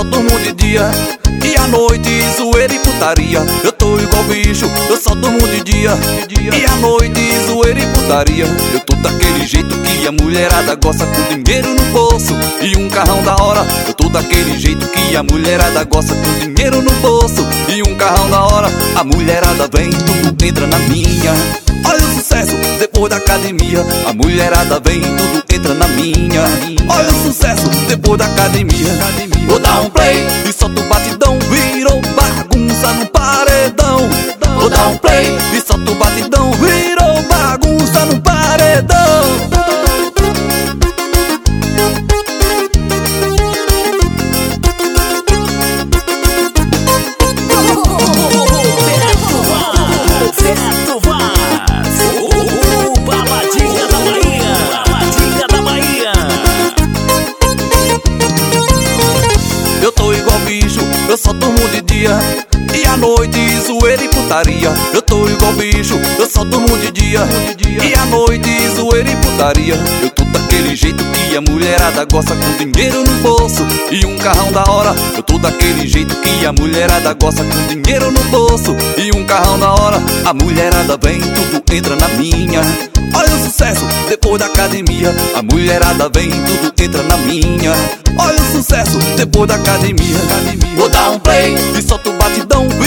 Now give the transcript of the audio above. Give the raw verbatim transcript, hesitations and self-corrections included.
só durmo de dia, e à noite zoeira e putaria. Eu tô igual bicho, eu só durmo de dia, e à noite zoeira e putaria. Eu tô daquele jeito que a mulherada gosta, com dinheiro no bolso e um carrão da hora. Eu tô daquele jeito que a mulherada gosta, com dinheiro no bolso e um carrão da hora. A mulherada vem, tudo entra na minha. Olha o sucesso depois da academia. A mulherada vem, tudo entra na minha. Olha o sucesso depois da academia. Vou dar um play e solta o batidão, virou bagunça no paredão. Vou dar um play e solta o batidão, virou bagunça no paredão. Eu tô igual bicho, eu só durmo de dia, e à noite zoeira e putaria. Eu tô igual bicho, eu só durmo de dia, e à noite zoeira e putaria. Eu tô daquele jeito que a mulherada gosta, com dinheiro no bolso e um carrão da hora. Eu tô daquele jeito que a mulherada gosta, com dinheiro no bolso e um carrão da hora. A mulherada vem, tudo entra na minha. Olha o sucesso depois da academia. A mulherada vem, tudo entra na minha. Olha o sucesso depois da academia. Vou dar um play e solta o batidão,